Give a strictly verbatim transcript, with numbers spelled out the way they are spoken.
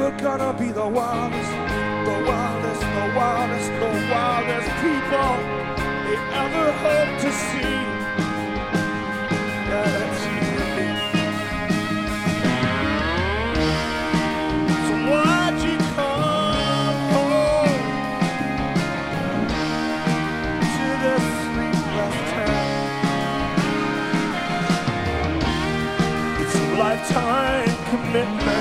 were gonna be the wildest, the wildest, the wildest, the wildest people they ever hoped to see. Yeah, that's you and me. So why'd you come home to this sleepless town? It's a lifetime commitment.